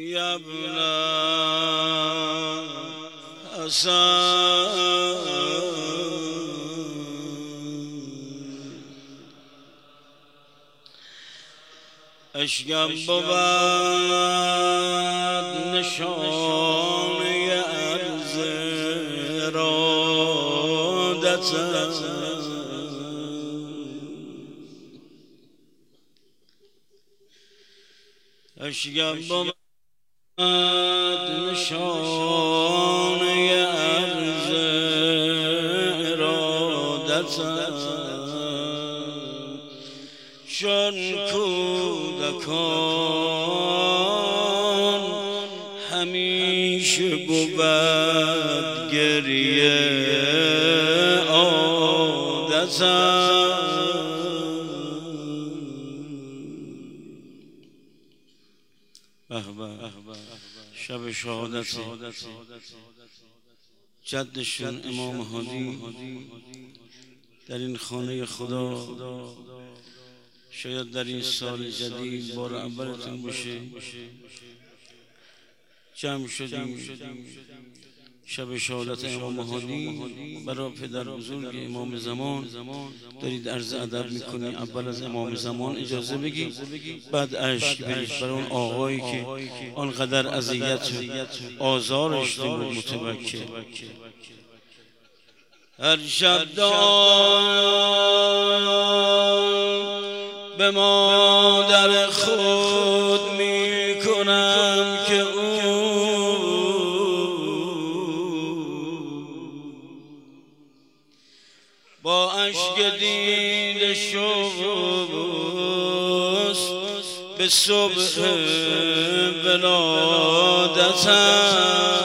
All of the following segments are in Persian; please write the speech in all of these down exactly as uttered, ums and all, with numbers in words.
يا ابن حسن اشکم بود نشانه عرض ارادت اشکم بود نشانه عرض ارادت چون کودکان همیشه بود گریه عادتم شب شهادت جدشون امام هادی در این خانه خدا شاید در این سال جدید بار اولتون باشه جمع شدیم شب شهادت امام هادی برای پدر بزرگ امام زمان دارید عرض ادب میکنی. اول از امام زمان اجازه بگی بعد اشک بریز برای اون آقایی که آنقدر اذیت و آزارش بود متوکل. هر شب به مادر خود میکنم که او با اشک دیده شست به صبح ولادتم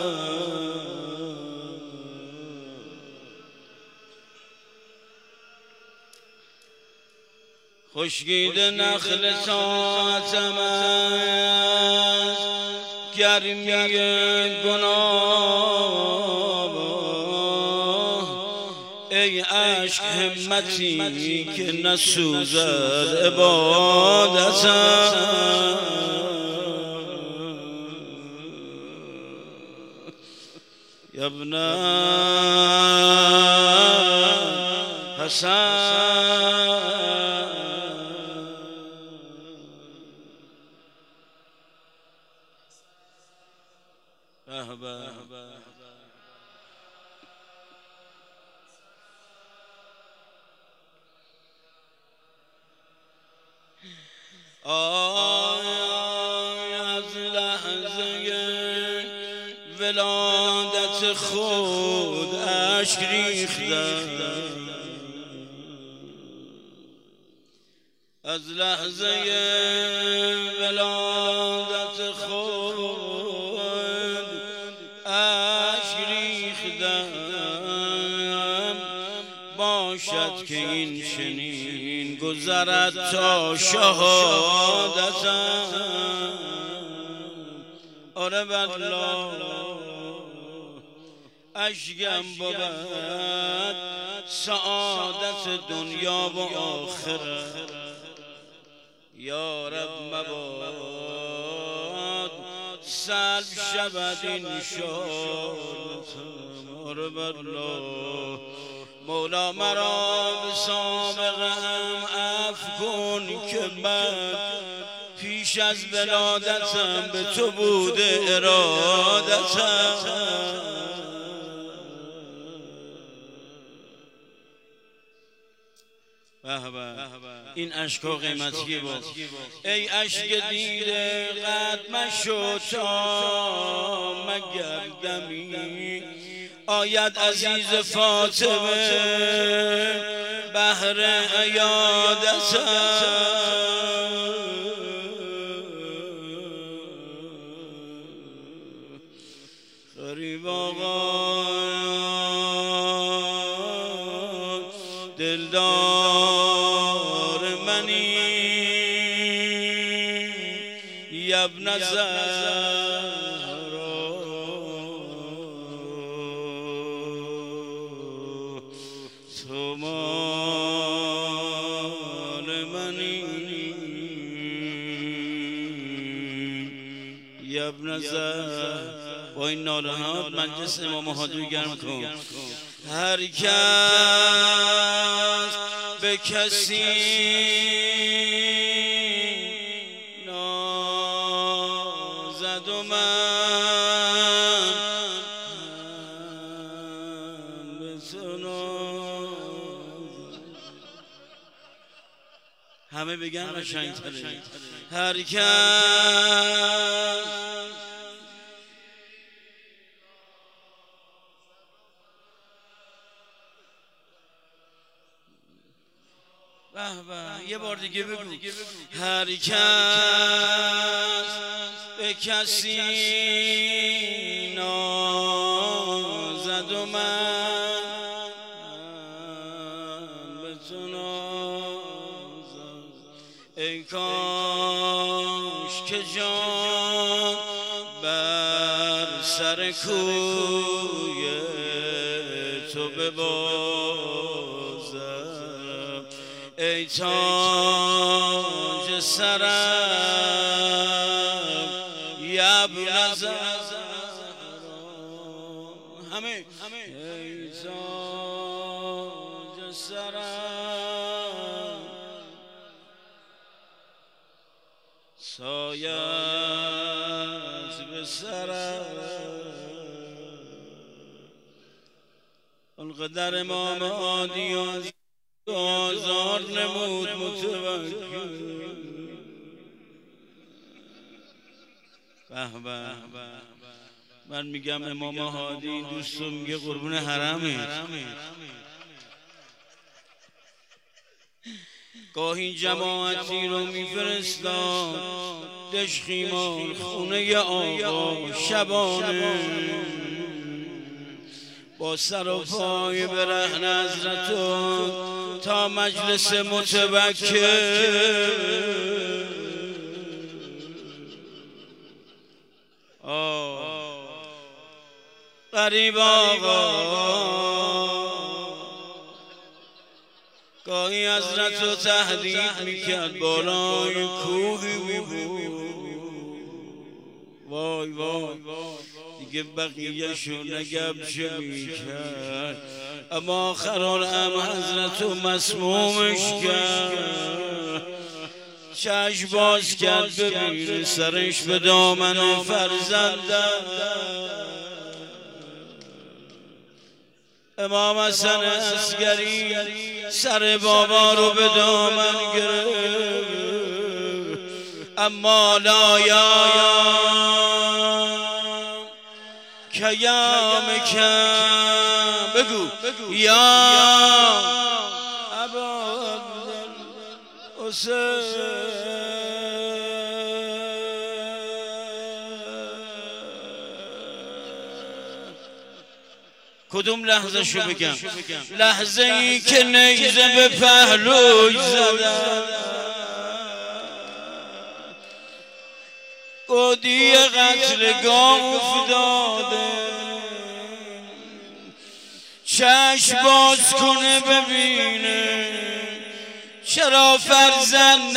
خشکید نخل ساعتم از گرمی گناه ای عشق همتی که نسوزد عبادتم یا ابن حسن آی از لحظه ولادت خود اشک ریختم از لحظه ولادت خود اشک ریختم باشد که این چنین گذرد تا شهادتم آره والله اشکم بود سعادت دنیا و آخرت یا رب مباد سلب شود این شهادتم آره والله مولا مرا به سابقم عفو کن که من پیش از ولادتم به تو بوده ارادتم این اشکا قیمتی بود ای اشک دیده قد مشو تا مگر دمی آید عزیز فاطمه بهر عیادتم غریب آقا دلدار منی یا ابن زهرا تو مال منی یا ابن زهر با این نالهات مجلس امام هادی گرم کن. هر کس به کسی نازد و من به تو نازم. همه بگن قشنگ‌تره. هر کس یه بار دیگه بگو. هر کس به کسی نازد و من به تو نازم. ای کاش که جان بر سر کوی تو ببازم. ای تاج سرم یا ابن زهرا. همه ای تاج سرم سایت به سرم. القدر امام هادی آزار نمود متوکل. به به من میگم امام هادی دوستم میگه قربون حرمه. گاهی جماعتی رو میفرستاد دشخیمان خونه آقا شبانه با سر و پای برهنه حضرتون تا مجلس متوکل. غریب آقا گاهی حضرت رو تهدید میکرد بالای کوهی بود. وای وای دیگه بقیه شو نگبشه میکرد، اما آخران هم حضرت رو مسمومش کرد. چشم باز کرد ببینه سرش به دامن فرزنده. امام حسن عسکری سر بابا رو به دامن گرفت، اما لایم که یا مکم بگو یا ابا عبدالحسین. کدوم لحظه شو بگم؟ لحظه ای که نیزه به پهلوی زدم، گودی قتلگاه افتاده، چشم باز کنه ببینه چرا فرزند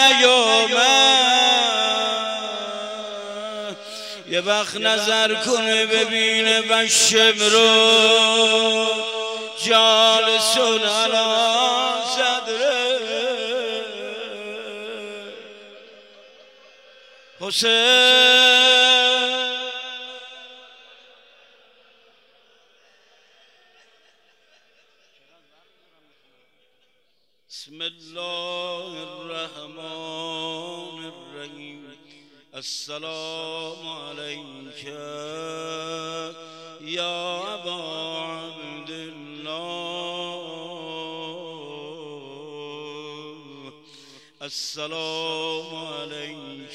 نیامد، یه وقت نظر کنه ببینه و شمرو جالسون علی صدره حسین. بسم الله الرحمن الرحیم. السلام علیک یا ابا عبدالله، السلام علیک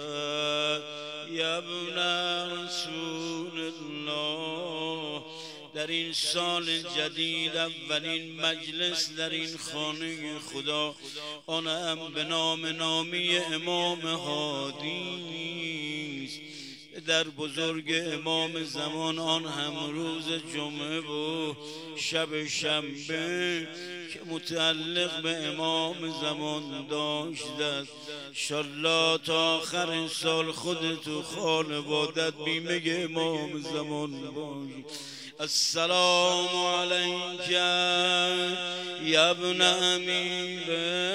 یا ابن رسول الله. در این سال جدید اولین مجلس در این خانه خدا، آن هم به نام نامی امام هادی است. پدر بزرگ امام زمان، آن هم روز جمعه و شب شنبه که متعلق به امام زمان داشته است. انشالله تا آخر سال خودت و خانوادت بیمه امام زمان باشی. السلام علیک یا ابن امیر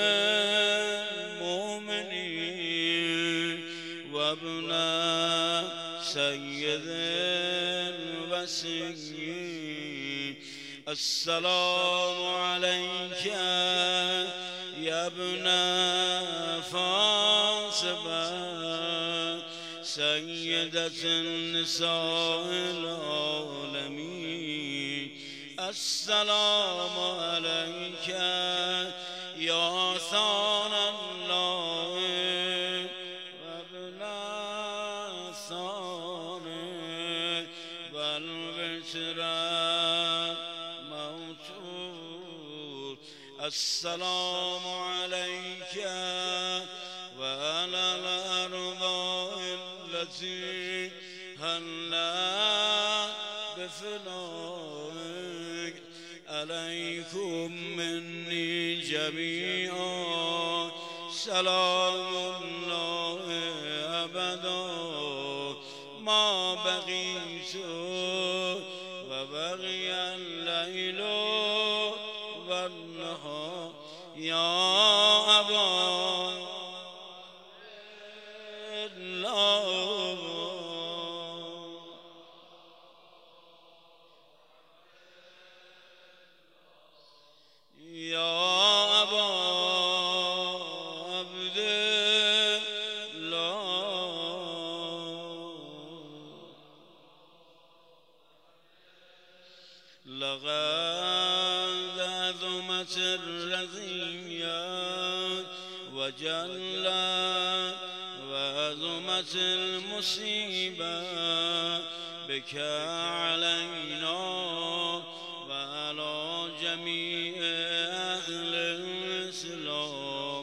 المؤمنین و ابن سید الوصیین. السلام علیک یا ابن فاطمه سیدة النساء العالمین. السلام علیک یا ثان الله و ابن ثان و البشر موتور. السلام علیک و علی الارواح التي هلا بفنائك. عليكم مني جميعا سلام الله أبدا ما بقيت وبقي الليل والنهار. يا أبا لقد عظمت الرزية وجلت وعظمت المصيبة بك علينا وعلى جميع أهل الإسلام.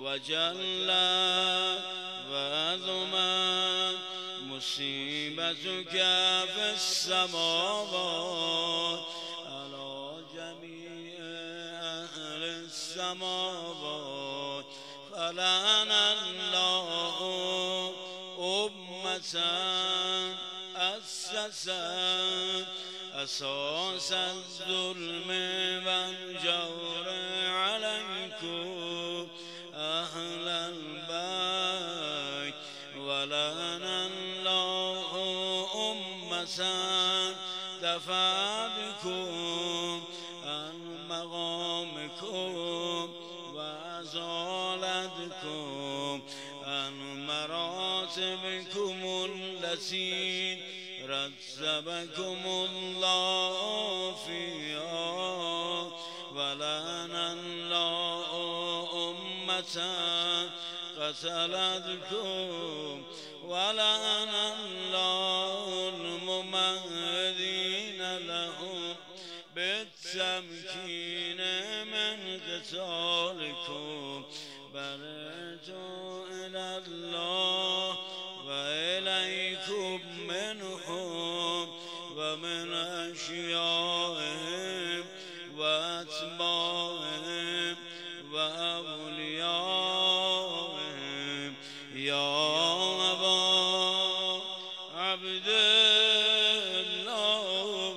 وجلت وعظمت مصيبتك في السماوات على جميع أهل السماوات. فلعن الله أمة أسست أساس الظلم والجور عليكم أهل البيت. ولعن الله أمة دفع بكم عن مقامكم وأزالتكم عن مراتبكم التي رتبكم الله فيها. ولعن الله أمة قتلتكم. ولعن الله الممهدين لهم بالتمكين من قتالكم. برئت إلى الله وإليكم منهم ومن أشيائهم وأتباعهم وأوليائهم. يا أبا عبد الله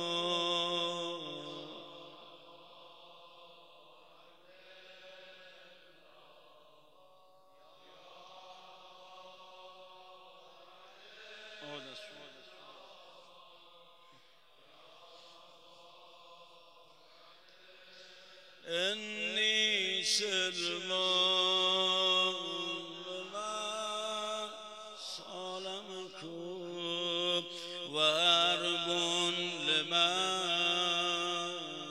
إني سلمان لمن سالمكم وأرب لمن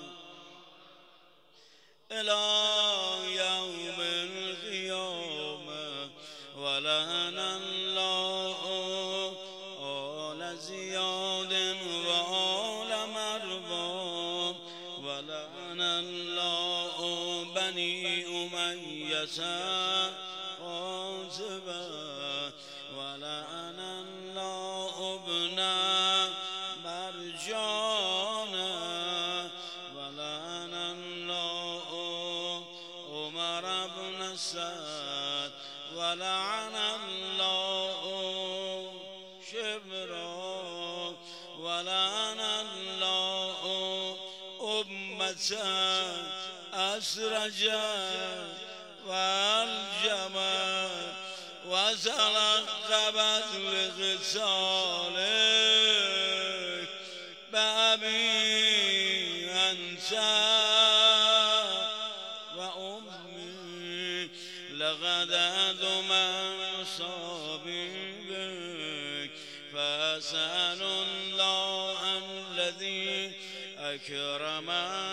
إلى يوم القيامة. ولعن الله آل زياد وآل مروان. ولعن الله بني أمية قاتبا. ولعن الله شبرا ولعن الله أمة أسرجت والجمت وتلقبت لقتالك بأبي أنت وأمي لقد أدم صبيبك فأسأل الله الذي أكرم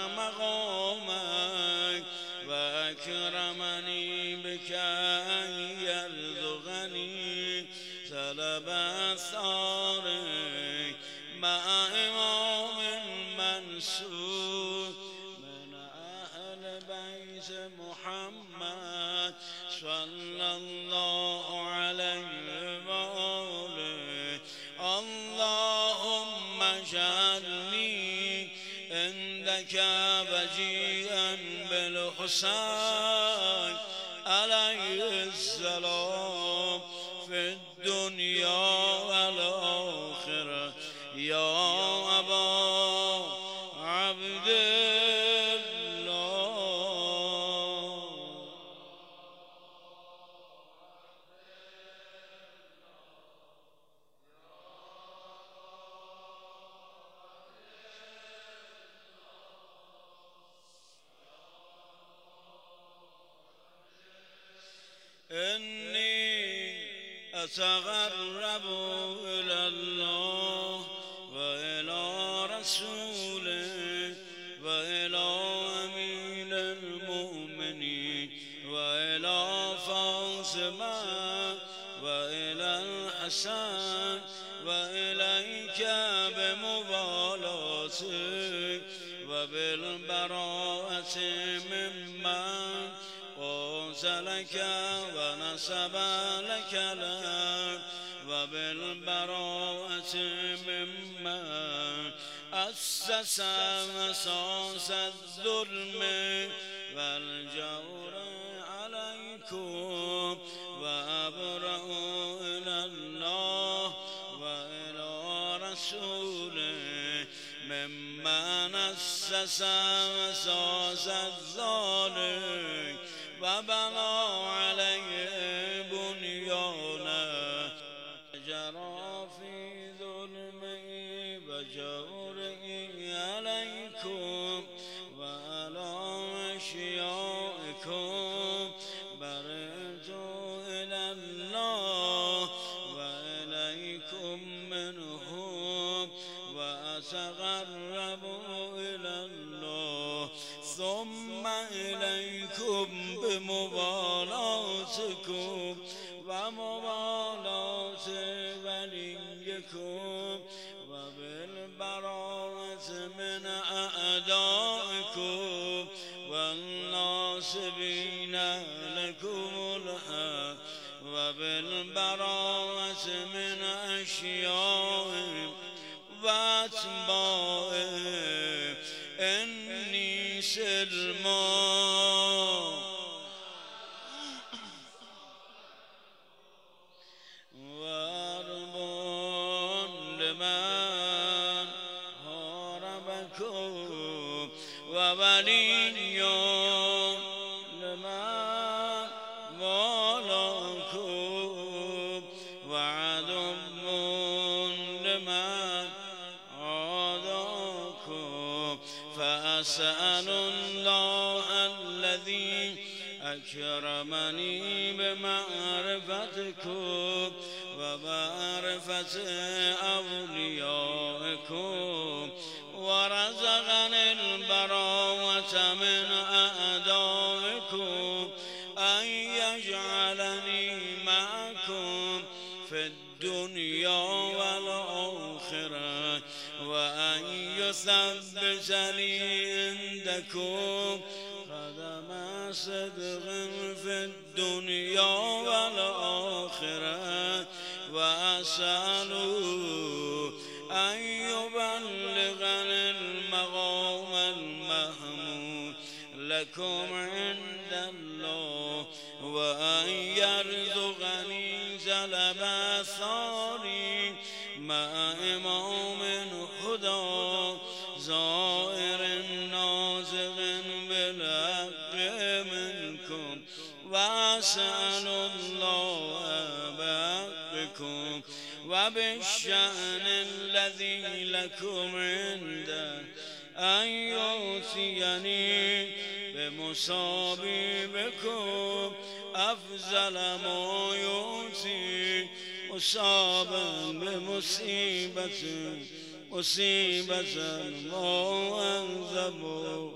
مقامك وأكرمني بك أن يرزقني سلب ثارك مع إمام منصور من أهل بيت محمد صلى الله عليه وآله اللهم اجعلني عندك بجيئا بالحسين عليه السلام في الدنيا والآخرة يا أبا عبد الله. إني أتقرب إلى الله وإلى رسوله وإلى أمين المؤمنين وإلى فاطمة وإلى الحسن وإليك بمبالاتك وبالبراءة ممن قاتلك ونسب لك لك وبالبراءة ممن أسس مساس الظلم والجور عليكم وأبرأ إلى الله وإلى رسوله ممن أسس مساس الظالم وبنى عليه بنيانه جرى في ظلمه وجوره عليكم وعلى أشيائكم برئت إلى الله وإليكم منهم وأتقرب إلى الله ثم إليكم بمبالاتكم ومبالاة وليكم وبالبراءة من أعدائكم والناصبين لكم الحق وبالبراءة من أشيائهم وأتباعهم إني سلمان وارب لمن هاربكم وولي لمن والاكم وعدو لمن عاداكم فأسأل الله الذي أكرمني بمعرفتكم ومعرفة أوليائكم ورزقني البراءة من أعدائكم أن يجعلني معكم في الدنيا والآخرة وأن يثبتني عندكم قدم صدق في الدنيا والآخرة وأسأله أن يبلغني المقام المحمود لكم عند الله وأن يرزقني جلب اثاری مع امام خدا زائر نازق بالحق منكم واسأل الله بحقكم وبالشأن الذي لكم عنده أن يؤتيني بمصابيبكم أفضل ما يؤتي مصابا بمصيبة مصيبة ما أنزم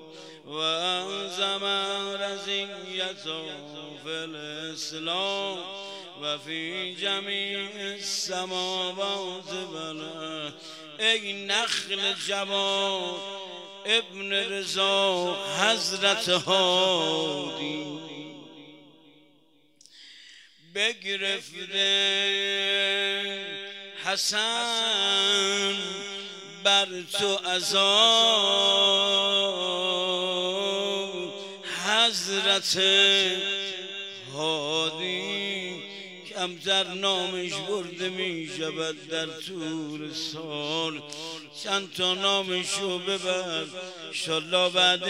وأنزم رزية في الإسلام وفي جميع السماوات والأرض. ای نخل جوان ابن رضا حضرت هادی بگرفته حسن بر تو عذاب حضرت هادی کمتر نامش برده می شود در طول سال. چند تا نامشو ببر انشالله بعد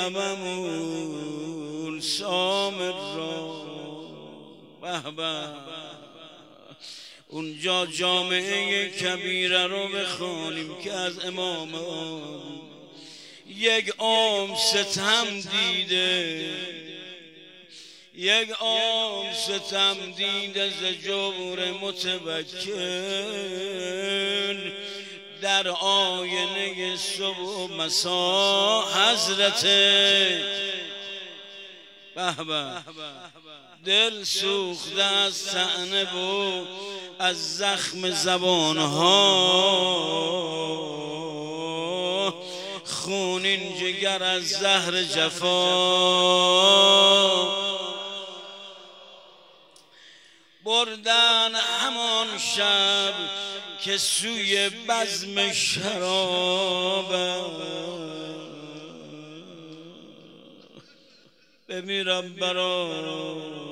یممون سامر را بهبه اونجا جامعه کبیره رو بخوانیم که از امام یک عام ستم دیده یک عام ستم دیده ز جور متوکل در آینه صبح و مسا حضرت بهبه دل سوخته از طعنه و از زخم زبانها خونین جگر از زهر جفا بردن همان شب که سوی بزم شراب بمیرم برا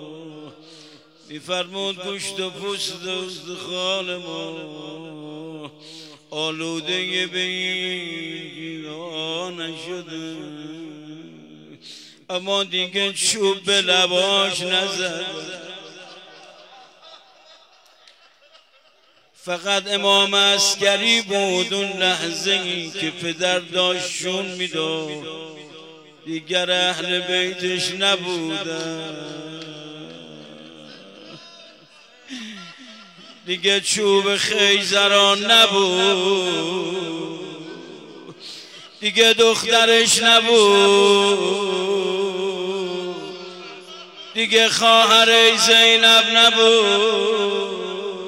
میفرمود گوشت و پوست و استخوان ما آلوده به این گیرا نشده اما دیگه چوب به لباش نزد. فقط امام عسکری بود اون لحظه ای که پدر داشتشون میداد دیگر اهل بیتش نبودن دیگه چوب خیزران نبود دیگه دخترش نبود دیگه خواهر زینب نبود.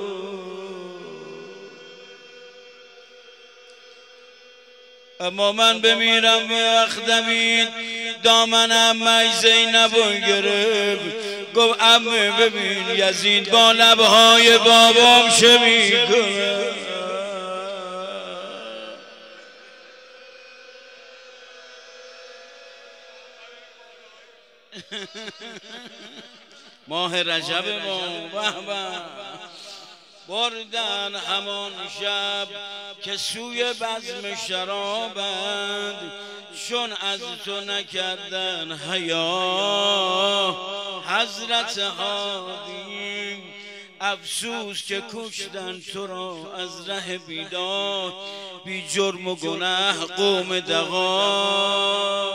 اما من بمیرم به وقت دمید دامنم مای زینب رو گرفت گفت عمه ببین یزید با لبهای بابام چه میکنه. ماه رجب ما بهبه بردن همان شب که سوی بزم شرابند چون از تو نکردن حیا حضرت هادی افسوس که کشتن تو را از ره بیداد بی جرم و گناه قوم دغا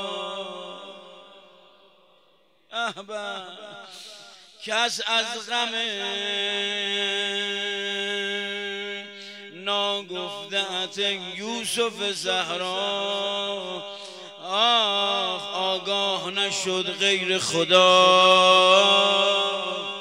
احبه کس از غم ناگفته‌ات یوسف زهرا آخ آگاه نشد غیر خدا.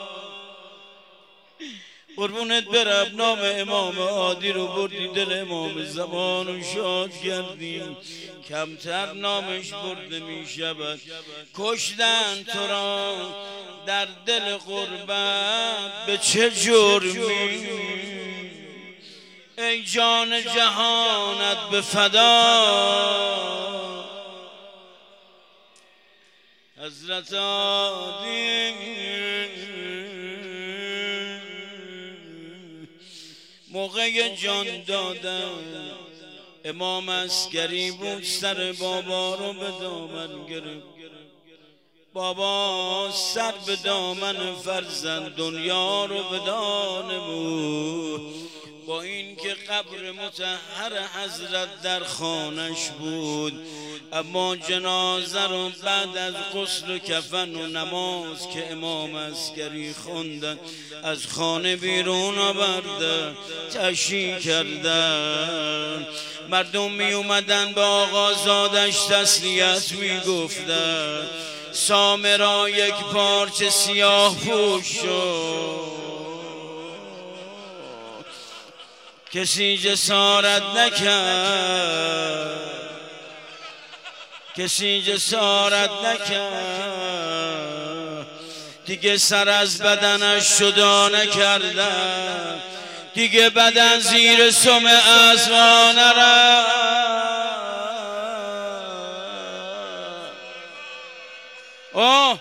قربونت برم نام امام عادی رو بردی دل امام زمان رو شاد کردی کمتر نامش برده می شود. کشتن تو را در دل غربت به چه جرمی ای جان جهانت به فدا. حضرت عادی موقع جان دادن امام عسکری بود، سر بابا رو به دامن گرفت. بابا سر به دامن فرزند دنیا رو بدانه بود، با این که قبر مطهر حضرت در خانش بود، اما جنازه رو بعد از غسل و کفن و نماز که امام عسکری خوندن از خانه بیرون آوردن، تشییع کردن. مردم می اومدن به آقازادش تسلیت می گفتن. سامرا یک پارچه سیاه پوش شد، کسی جسارت نکرد، کسی جسارت نکرد. دیگه سر از بدنش جدا نکردن، دیگه بدن زیر سم اسبا نرفت. آه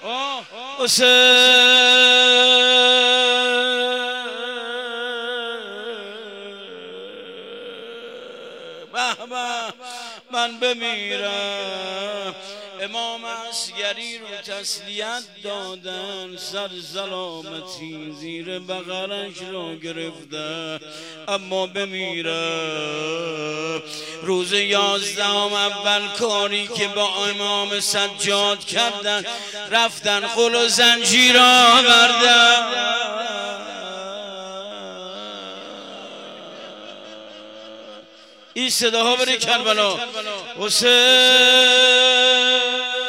من بمیرم. امام عسکری رو تسلیت دادن، سر سلامتی زیر بغلش رو گرفتن، اما بمیرم. روز یازدهم اول کاری که با امام سجاد کردن، رفتن قل و زنجیر آوردن. این صداها بره کربلا. حسین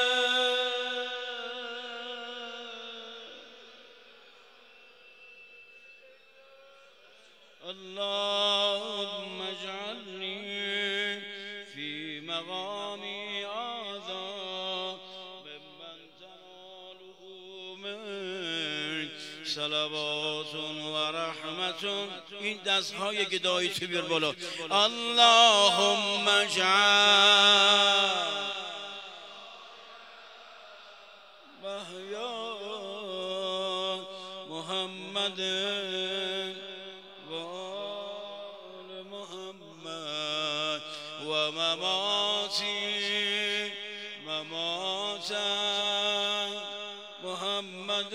اللهم اجعلنی فی مقامی هذا ممن تناله منک صلوات و رحمت. این دستهای گدایی تو بیار بالا. اللهم اجعل محیا محمد و آل محمد و مماتی ممات محمد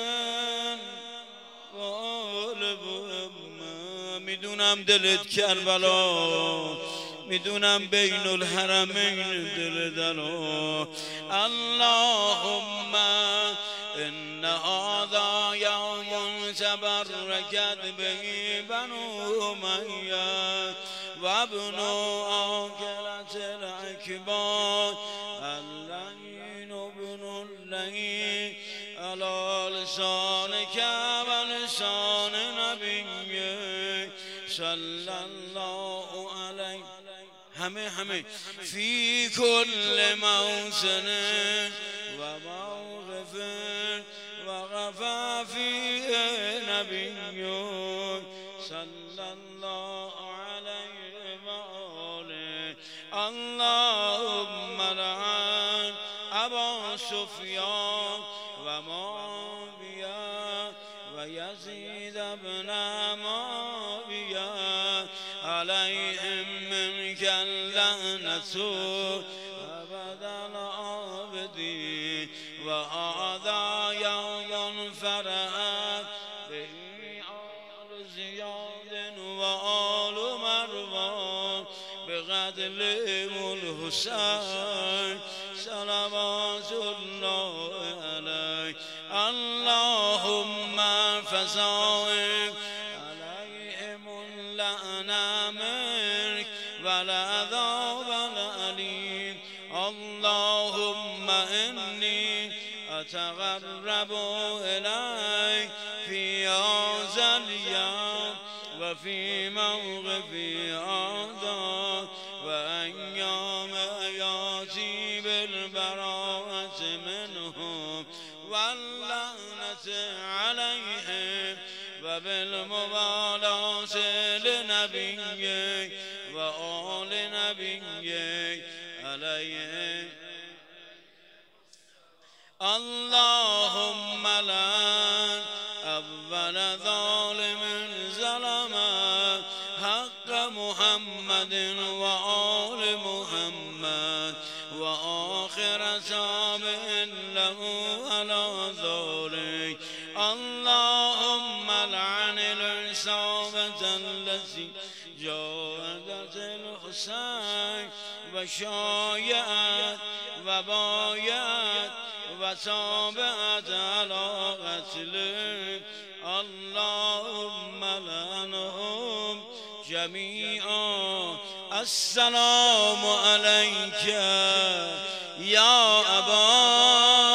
و آل محمد. میدونم دلت کربلا، میدونم بین الحرمین دل دلو. اللهم ان هذا یوم تبرکت به بنو امیه و ابن عاقلة الاکبار اللعین ابن اللعین علی لسانک و لسان نبیک صلی الله علیه. همه همه فی کل موسن و موقف و غفافی نبیک صلی الله علیه و آله. اللهم لعن ابا سفیان و معاویه و یزید ابن معاویه علیهم منک اللعنة ابد الآبدین. و هذا یوم فرحت به آل زیاد و آل مروان بقتل الحسین صلوات الله علیه. اللهم فصائب علیهم اللعن منک و العذاب العلیم. اللهم انی اتقرب الیک فی هذا اليوم و فی موقف هذا و ایام حیاتی بالبراءة منهم واللعنة علیهم و بالموالاة لنبیک و آل نبیک علیهم. اللهم لعن اول ظالم ظلم محمد وآل محمد وآخر تابع له على ذلك. اللهم لعن العصابة التي جاهدت الحسين وشايعت وبايعت وتابعت على قتله. اللهم لعنهم جميعا. السلام عليك يا أبا.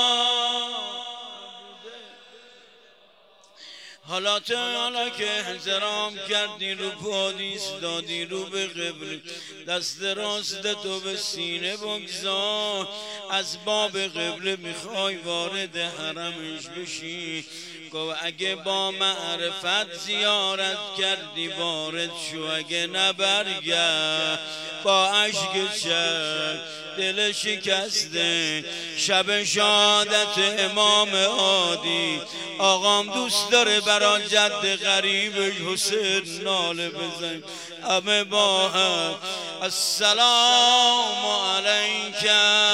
حالا تو حالا که احترام کردی رو پادیس دادی رو به قبل، دست راست تو به سینه بگذار. از باب قبله میخوای وارد حرمش بشی، گو اگه با معرفت زیارت کردی وارد شو، اگه نبرگرد با عشق چشم دل شکسته. شب شهادت امام عادی آقام دوست داره برا جد غریبش حسین ناله بزن. همه با هم السلام علیک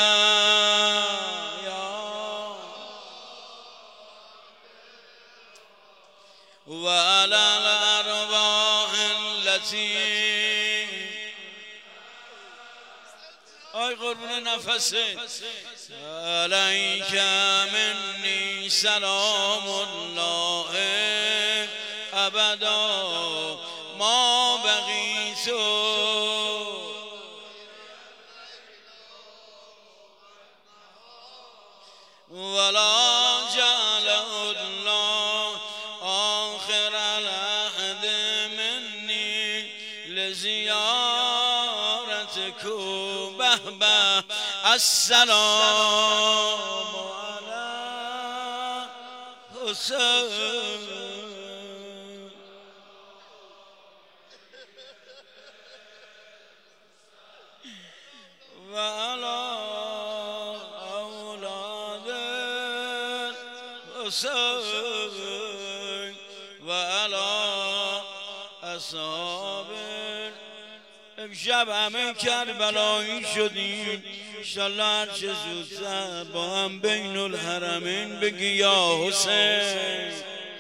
و علی الارواح التي آی قربون نفسه علیک منی سلام الله ابدا ما بقیت ولا جعل الله آخر العهد منی لزیارتکم. به به السلام علی حسین و علی اولاد حسین و علی اصحاب. امشب همه کربلایی شدیم، انشالله هرچه زودتر با هم بین الحرمین بگی یا حسین.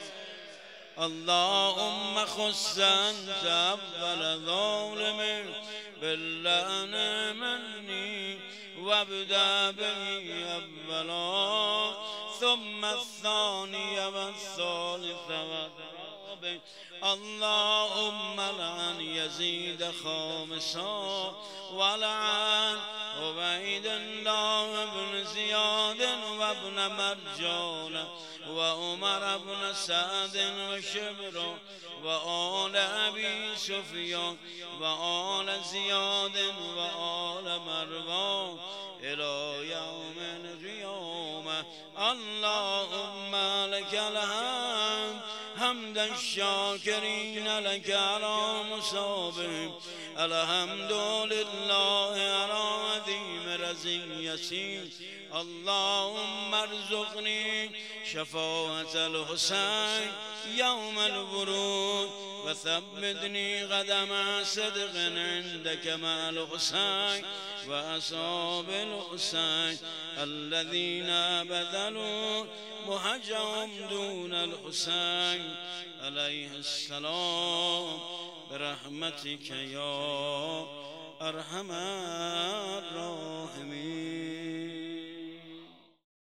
اللهم خص انت اول ظالم باللعن منی وابدأ به اولا ثم الثاني والثالث والرابع. اللهم لعن يزيد خامسا ولعن عبيد الله بن زياد وابن مرجان وعمر بن سعد وشبر وآل أبي سفيان وآل زياد وآل مروان إلى يوم القيامة. اللهم لك الحمد حمد الشاكرين لك على مصابهم. الحمد لله على عظيم رزيته. اللهم ارزقني شفاعة الحسين يوم الورود وثبتني قدم صدق عندك مع الحسين وأصحاب الحسين الذين بذلوا مهجهم دون الحسين عليه السلام برحمتك يا أرحم